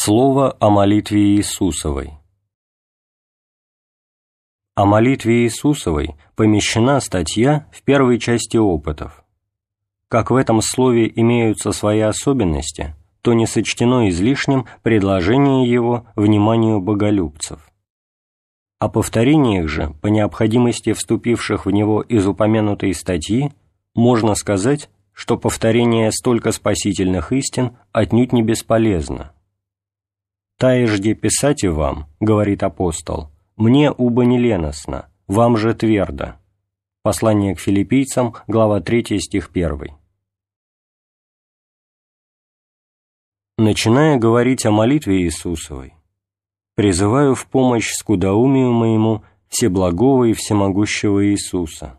Слово о молитве Иисусовой. О молитве Иисусовой помещена статья в первой части опытов. Как в этом слове имеются свои особенности, то не сочтено излишним предложение его вниманию боголюбцев. О повторениях же, по необходимости вступивших в него из упомянутой статьи, можно сказать, что повторение столько спасительных истин отнюдь не бесполезно. «Таежде писати вам, — говорит апостол, — мне убо не леностно, вам же твердо». Послание к филиппийцам, глава 3, стих 1. Начиная говорить о молитве Иисусовой, призываю в помощь скудоумию моему всеблагого и всемогущего Иисуса.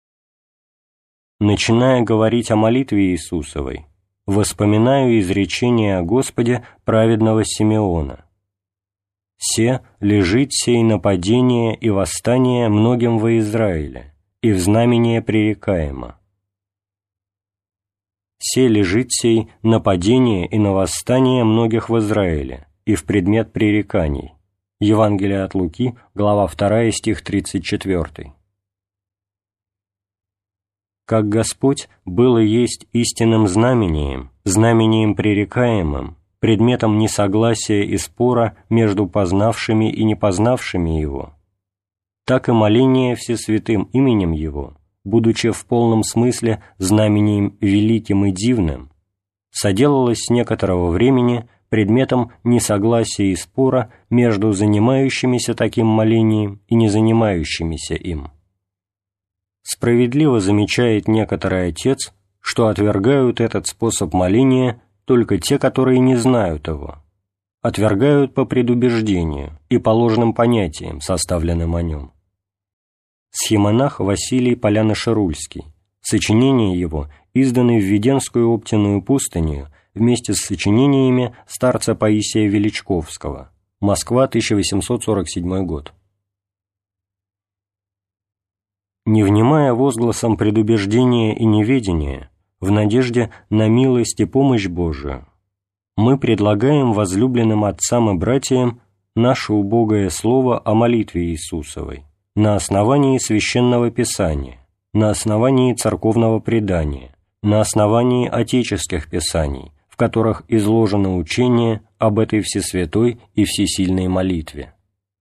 Начиная говорить о молитве Иисусовой, воспоминаю изречение о Господе праведного Симеона. «Се лежит сей нападение и восстание многим во Израиле, и в знамение пререкаемо». «Се лежит сей нападение и на восстание многих в Израиле, и в предмет пререканий». Евангелие от Луки, глава 2, стих 34. Как Господь был и есть истинным знамением, знамением пререкаемым, предметом несогласия и спора между познавшими и непознавшими Его, так и моление всесвятым именем Его, будучи в полном смысле знамением великим и дивным, соделалось с некоторого времени предметом несогласия и спора между занимающимися таким молением и не занимающимися им. Справедливо замечает некоторый отец, что отвергают этот способ моления только те, которые не знают его, отвергают по предубеждению и по ложным понятиям, составленным о нем. Схимонах Василий Поляно-Ширульский. Сочинения его изданы в Веденскую Оптиную пустыню вместе с сочинениями старца Паисия Величковского. Москва, 1847 год. Не внимая возгласам предубеждения и неведения, в надежде на милость и помощь Божию, мы предлагаем возлюбленным отцам и братьям наше убогое слово о молитве Иисусовой на основании Священного Писания, на основании церковного предания, на основании отеческих писаний, в которых изложено учение об этой всесвятой и всесильной молитве.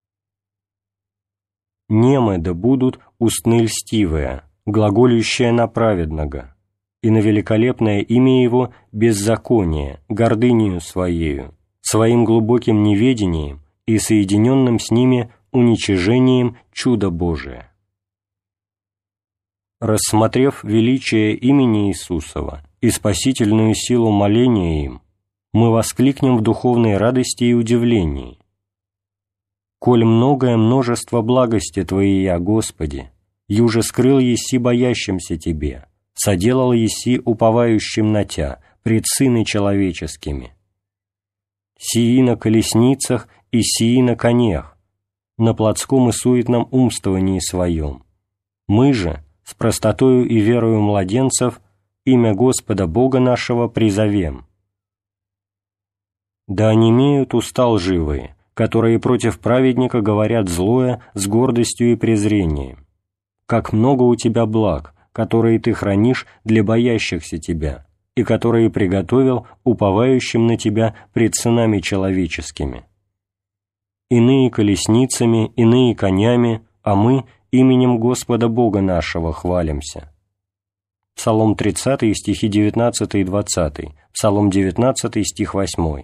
«Немы да будут устны льстивые, глаголющие на праведного, и на великолепное имя Его беззаконие, гордынею Своею, своим глубоким неведением и соединенным с ними уничижением чуда Божия». Рассмотрев величие имени Иисусова и спасительную силу моления им, мы воскликнем в духовной радости и удивлении: «Коль многое множество благости Твоей, Господи, юже скрыл еси боящимся Тебе, соделал еси уповающим на Тя, пред сыны человеческими. Сии на колесницах и сии на конях, на плотском и суетном умствовании своем. Мы же, с простотою и верою младенцев, имя Господа Бога нашего призовем. Да онемеют уста лживые, которые против праведника говорят злое с гордостью и презрением. Как много у Тебя благ, которые Ты хранишь для боящихся Тебя, и которые приготовил уповающим на Тебя пред сынами человеческими. Иные колесницами, иные конями, а мы именем Господа Бога нашего хвалимся». Псалом 30, стихи 19 и 20, Псалом 19, стих 8.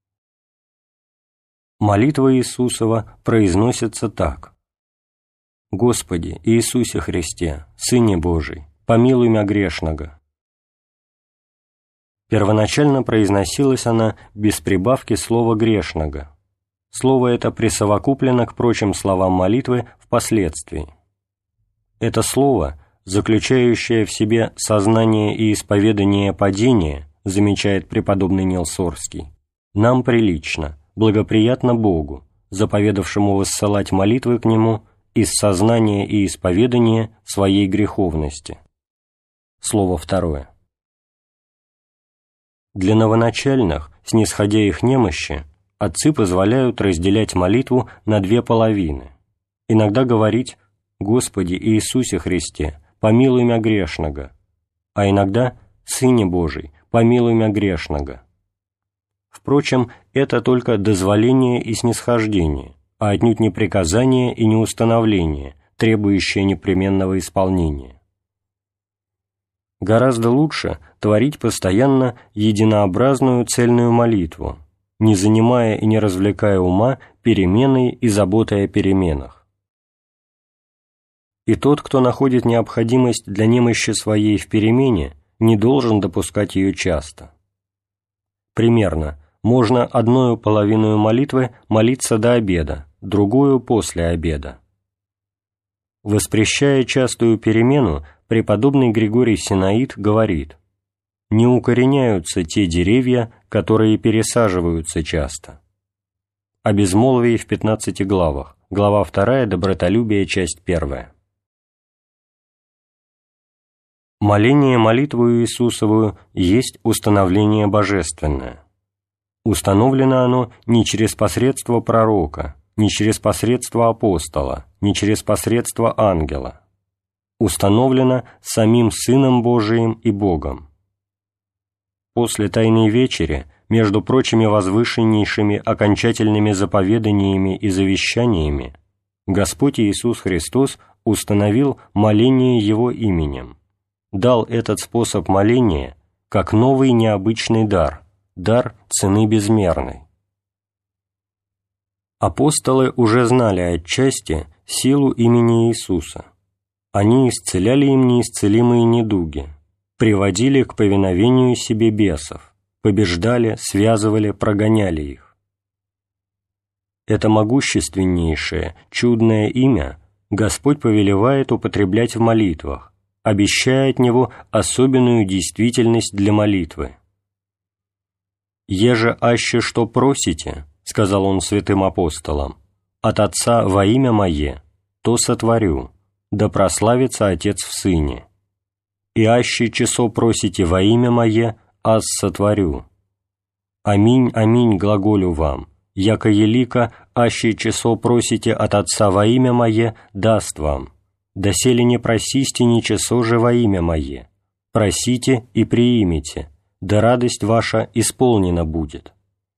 Молитва Иисусова произносится так: «Господи Иисусе Христе, Сыне Божий, помилуй мя грешного». Первоначально произносилась она без прибавки слова «грешного». Слово это присовокуплено к прочим словам молитвы впоследствии. Это слово, заключающее в себе сознание и исповедание падения, замечает преподобный Нил Сорский, нам прилично, благоприятно Богу, заповедавшему воссылать молитвы к Нему из сознания и исповедания своей греховности. Слово второе. Для новоначальных, снисходя их немощи, отцы позволяют разделять молитву на две половины. Иногда говорить «Господи Иисусе Христе, помилуй мя грешного», а иногда «Сыне Божий, помилуй мя грешного». Впрочем, это только дозволение и снисхождение, а отнюдь не приказание и не установление, требующее непременного исполнения. Гораздо лучше творить постоянно единообразную цельную молитву, не занимая и не развлекая ума переменой и заботой о переменах. И тот, кто находит необходимость для немощи своей в перемене, не должен допускать ее часто. Примерно, можно одною половиною молитвы молиться до обеда, другую после обеда. Воспрещая частую перемену, преподобный Григорий Синаид говорит: «Не укореняются те деревья, которые пересаживаются часто». О безмолвии в 15 главах, глава 2, добротолюбие, часть 1. Моление молитвою Иисусовую есть установление божественное. Установлено оно не через посредство пророка, не через посредство апостола, не через посредство ангела. Установлено самим Сыном Божиим и Богом. После Тайной Вечери, между прочими возвышеннейшими окончательными заповеданиями и завещаниями, Господь Иисус Христос установил моление Его именем, дал этот способ моления как новый необычный дар, дар цены безмерной. Апостолы уже знали отчасти силу имени Иисуса. Они исцеляли им неисцелимые недуги, приводили к повиновению себе бесов, побеждали, связывали, прогоняли их. Это могущественнейшее, чудное имя Господь повелевает употреблять в молитвах, обещая от Него особенную действительность для молитвы. «Еже аще что просите, — сказал Он святым апостолам, — от Отца во имя Мое, то сотворю, да прославится Отец в Сыне. И аще часо просите во имя Мое, аз сотворю. Аминь, аминь, глаголю вам, яко елика, аще часо просите от Отца во имя Мое, даст вам. Доселе не просисте ни часо же во имя Мое. Просите и приимите, да радость ваша исполнена будет.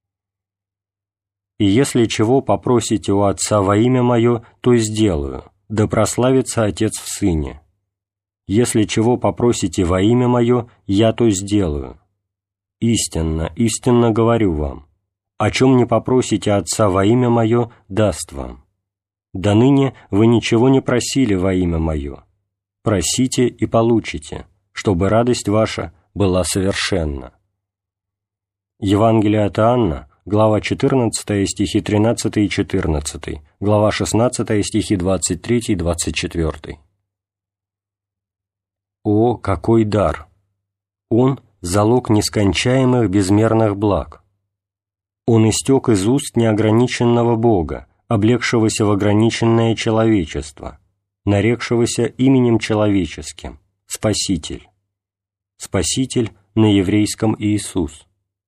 И если чего попросите у Отца во имя Мое, то сделаю, да прославится Отец в Сыне. Если чего попросите во имя Мое, я то сделаю. Истинно, истинно говорю вам, о чем не попросите Отца во имя Мое, даст вам. До ныне вы ничего не просили во имя Мое. Просите и получите, чтобы радость ваша была совершенна». Евангелие от Иоанна, глава 14, стихи 13 и 14, глава 16, стихи 23 и 24. О, какой дар! Он – залог нескончаемых безмерных благ. Он истек из уст неограниченного Бога, облегшегося в ограниченное человечество, нарекшегося именем человеческим – Спаситель. Спаситель на еврейском Иисус.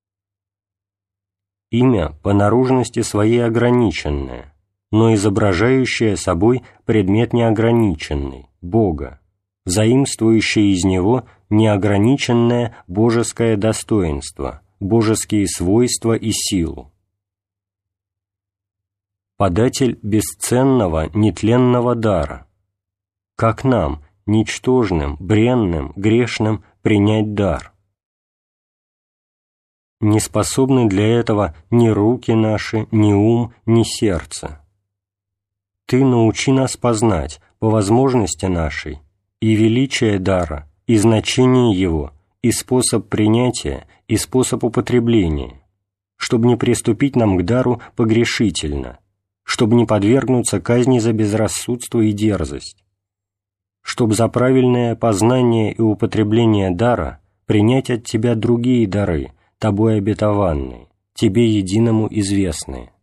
Имя по наружности своей ограниченное, но изображающее собой предмет неограниченный – Бога, заимствующее из Него неограниченное божеское достоинство, божеские свойства и силу. Податель бесценного, нетленного дара. Как нам, ничтожным, бренным, грешным, принять дар? Не способны для этого ни руки наши, ни ум, ни сердце. Ты научи нас познать, по возможности нашей, и величие дара, и значение его, и способ принятия, и способ употребления, чтобы не приступить нам к дару погрешительно, чтобы не подвергнуться казни за безрассудство и дерзость, чтобы за правильное познание и употребление дара принять от Тебя другие дары, Тобой обетованные, Тебе единому известные.